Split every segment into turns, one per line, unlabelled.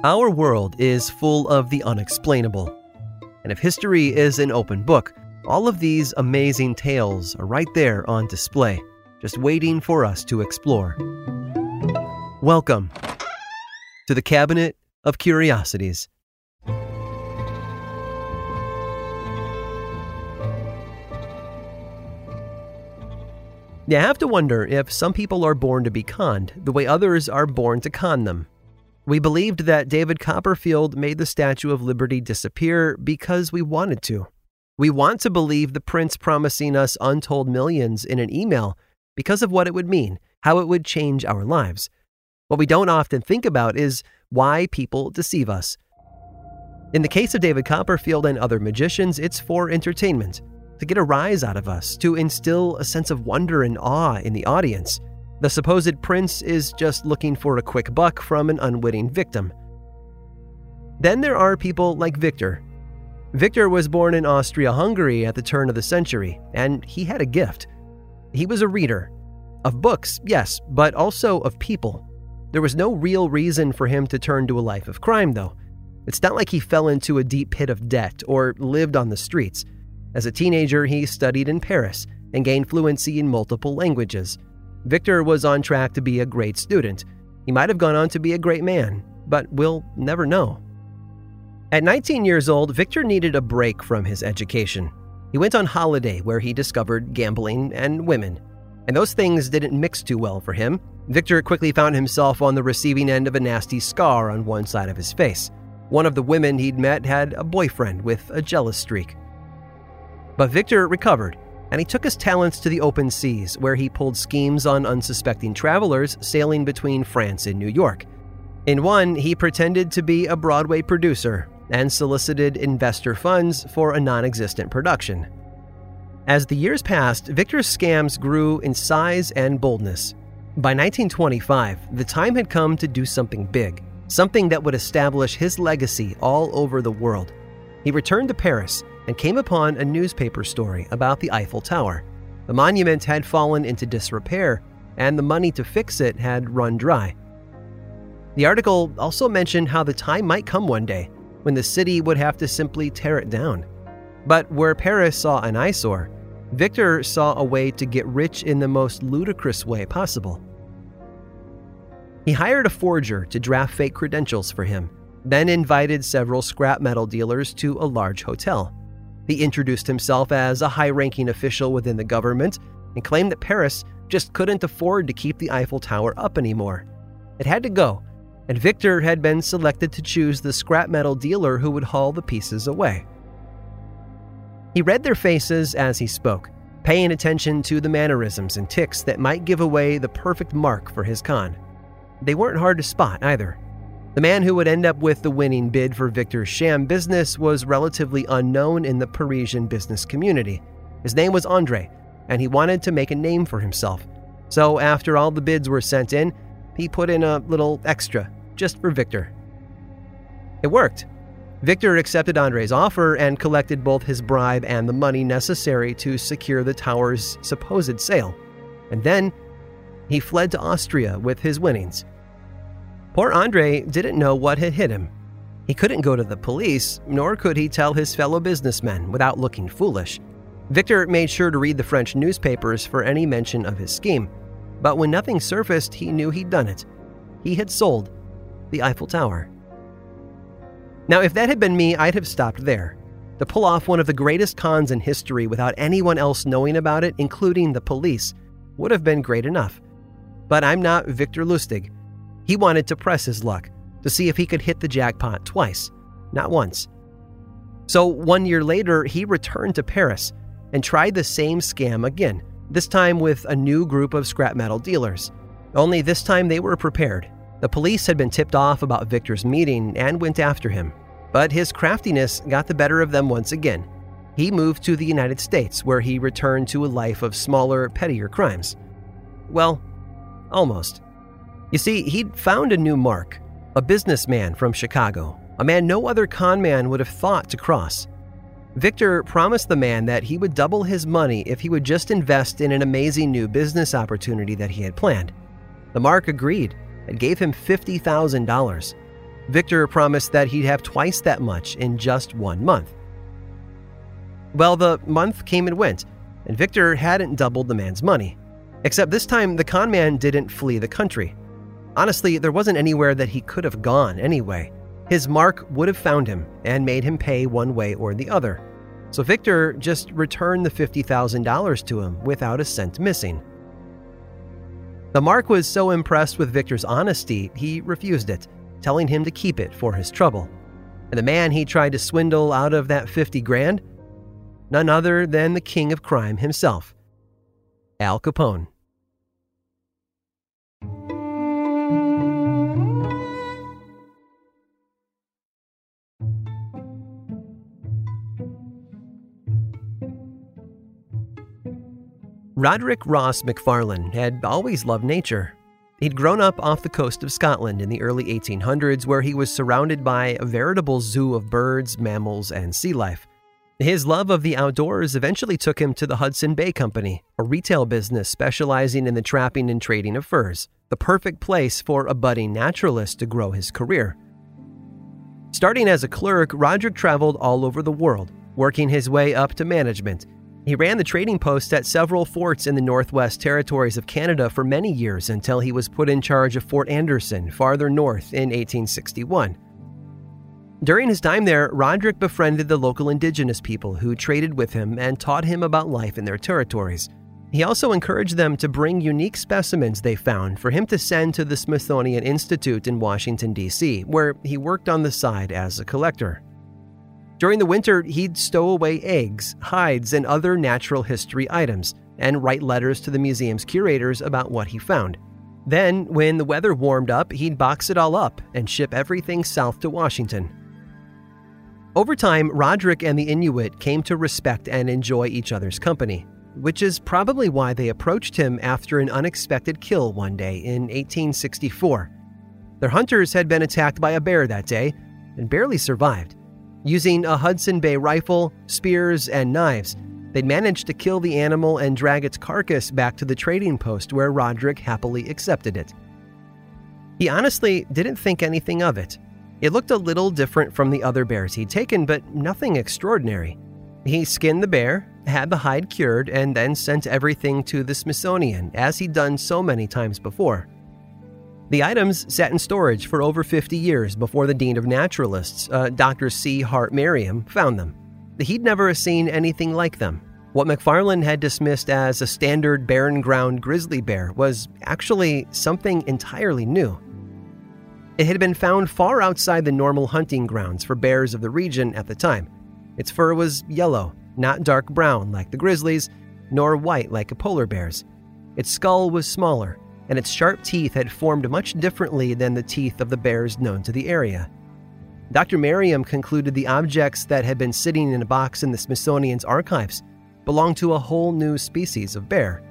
Our world is full of the unexplainable. And if history is an open book, all of these amazing tales are right there on display, just waiting for us to explore. Welcome to the Cabinet of Curiosities. You have to wonder if some people are born to be conned the way others are born to con them. We believed that David Copperfield made the Statue of Liberty disappear because we wanted to. We want to believe the prince promising us untold millions in an email because of what it would mean, how it would change our lives. What we don't often think about is why people deceive us. In the case of David Copperfield and other magicians, it's for entertainment, to get a rise out of us, to instill a sense of wonder and awe in the audience. The supposed prince is just looking for a quick buck from an unwitting victim. Then there are people like Victor. Victor was born in Austria-Hungary at the turn of the century, and he had a gift. He was a reader. Of books, yes, but also of people. There was no real reason for him to turn to a life of crime, though. It's not like he fell into a deep pit of debt or lived on the streets. As a teenager, he studied in Paris and gained fluency in multiple languages. Victor was on track to be a great student. He might have gone on to be a great man, but we'll never know. At 19 years old, Victor needed a break from his education. He went on holiday where he discovered gambling and women. And those things didn't mix too well for him. Victor quickly found himself on the receiving end of a nasty scar on one side of his face. One of the women he'd met had a boyfriend with a jealous streak. But Victor recovered, and he took his talents to the open seas, where he pulled schemes on unsuspecting travelers sailing between France and New York. In one, he pretended to be a Broadway producer and solicited investor funds for a non-existent production. As the years passed, Victor's scams grew in size and boldness. By 1925, the time had come to do something big, something that would establish his legacy all over the world. He returned to Paris and came upon a newspaper story about the Eiffel Tower. The monument had fallen into disrepair, and the money to fix it had run dry. The article also mentioned how the time might come one day when the city would have to simply tear it down. But where Paris saw an eyesore, Victor saw a way to get rich in the most ludicrous way possible. He hired a forger to draft fake credentials for him, then invited several scrap metal dealers to a large hotel. He introduced himself as a high-ranking official within the government and claimed that Paris just couldn't afford to keep the Eiffel Tower up anymore. It had to go, and Victor had been selected to choose the scrap metal dealer who would haul the pieces away. He read their faces as he spoke, paying attention to the mannerisms and tics that might give away the perfect mark for his con. They weren't hard to spot either. The man who would end up with the winning bid for Victor's sham business was relatively unknown in the Parisian business community. His name was Andre, and he wanted to make a name for himself. So after all the bids were sent in, he put in a little extra, just for Victor. It worked. Victor accepted Andre's offer and collected both his bribe and the money necessary to secure the tower's supposed sale. And then he fled to Austria with his winnings. Poor Andre didn't know what had hit him. He couldn't go to the police, nor could he tell his fellow businessmen without looking foolish. Victor made sure to read the French newspapers for any mention of his scheme. But when nothing surfaced, he knew he'd done it. He had sold the Eiffel Tower. Now, if that had been me, I'd have stopped there. To pull off one of the greatest cons in history without anyone else knowing about it, including the police, would have been great enough. But I'm not Victor Lustig. He wanted to press his luck, to see if he could hit the jackpot twice, not once. So 1 year later, he returned to Paris and tried the same scam again, this time with a new group of scrap metal dealers. Only this time they were prepared. The police had been tipped off about Victor's meeting and went after him. But his craftiness got the better of them once again. He moved to the United States, where he returned to a life of smaller, pettier crimes. Well, almost. You see, he'd found a new mark, a businessman from Chicago, a man no other con man would have thought to cross. Victor promised the man that he would double his money if he would just invest in an amazing new business opportunity that he had planned. The mark agreed and gave him $50,000. Victor promised that he'd have twice that much in just 1 month. Well, the month came and went, and Victor hadn't doubled the man's money. Except this time, the con man didn't flee the country. Honestly, there wasn't anywhere that he could have gone anyway. His mark would have found him and made him pay one way or the other. So Victor just returned the $50,000 to him without a cent missing. The mark was so impressed with Victor's honesty, he refused it, telling him to keep it for his trouble. And the man he tried to swindle out of that $50,000? None other than the king of crime himself, Al Capone. Roderick Ross McFarlane had always loved nature. He'd grown up off the coast of Scotland in the early 1800s, where he was surrounded by a veritable zoo of birds, mammals, and sea life. His love of the outdoors eventually took him to the Hudson Bay Company, a retail business specializing in the trapping and trading of furs, the perfect place for a budding naturalist to grow his career. Starting as a clerk, Roderick traveled all over the world, working his way up to management. He ran the trading post at several forts in the Northwest Territories of Canada for many years until he was put in charge of Fort Anderson, farther north, in 1861. During his time there, Roderick befriended the local indigenous people who traded with him and taught him about life in their territories. He also encouraged them to bring unique specimens they found for him to send to the Smithsonian Institute in Washington, D.C., where he worked on the side as a collector. During the winter, he'd stow away eggs, hides, and other natural history items, and write letters to the museum's curators about what he found. Then, when the weather warmed up, he'd box it all up and ship everything south to Washington. Over time, Roderick and the Inuit came to respect and enjoy each other's company, which is probably why they approached him after an unexpected kill one day in 1864. Their hunters had been attacked by a bear that day and barely survived. Using a Hudson Bay rifle, spears, and knives, they'd managed to kill the animal and drag its carcass back to the trading post where Roderick happily accepted it. He honestly didn't think anything of it. It looked a little different from the other bears he'd taken, but nothing extraordinary. He skinned the bear, had the hide cured, and then sent everything to the Smithsonian, as he'd done so many times before. The items sat in storage for over 50 years before the Dean of Naturalists, Dr. C. Hart Merriam, found them. He'd never seen anything like them. What McFarlane had dismissed as a standard barren ground grizzly bear was actually something entirely new. It had been found far outside the normal hunting grounds for bears of the region at the time. Its fur was yellow, not dark brown like the grizzlies, nor white like a polar bear's. Its skull was smaller, and its sharp teeth had formed much differently than the teeth of the bears known to the area. Dr. Merriam concluded the objects that had been sitting in a box in the Smithsonian's archives belonged to a whole new species of bear.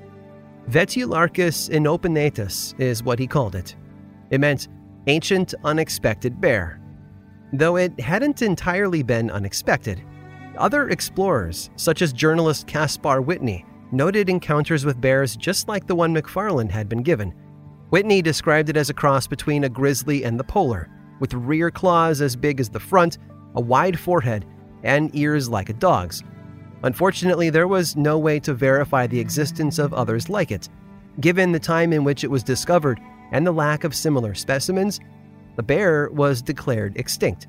Vetularcus inopinatus is what he called it. It meant ancient unexpected bear. Though it hadn't entirely been unexpected. Other explorers, such as journalist Caspar Whitney, noted encounters with bears just like the one McFarlane had been given. Whitney described it as a cross between a grizzly and the polar, with rear claws as big as the front, a wide forehead, and ears like a dog's. Unfortunately, there was no way to verify the existence of others like it. Given the time in which it was discovered and the lack of similar specimens, the bear was declared extinct.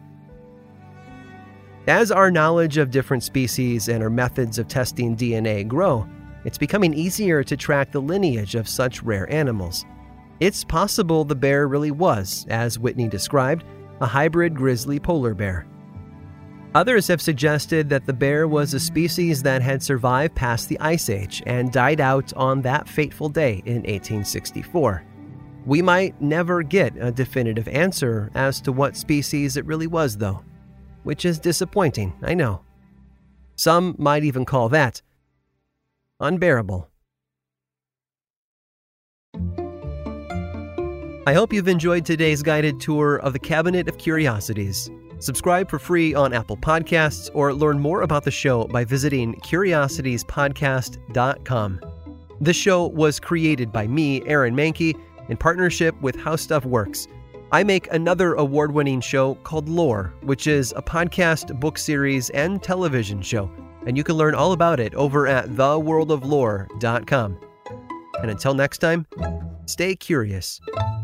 As our knowledge of different species and our methods of testing DNA grow, it's becoming easier to track the lineage of such rare animals. It's possible the bear really was, as Whitney described, a hybrid grizzly polar bear. Others have suggested that the bear was a species that had survived past the Ice Age and died out on that fateful day in 1864. We might never get a definitive answer as to what species it really was, though, which is disappointing, I know. Some might even call that unbearable. I hope you've enjoyed today's guided tour of the Cabinet of Curiosities. Subscribe for free on Apple Podcasts or learn more about the show by visiting curiositiespodcast.com. This show was created by me, Aaron Mahnke, in partnership with How Stuff Works. I make another award-winning show called Lore, which is a podcast, book series, and television show, and you can learn all about it over at theworldoflore.com. And until next time, stay curious.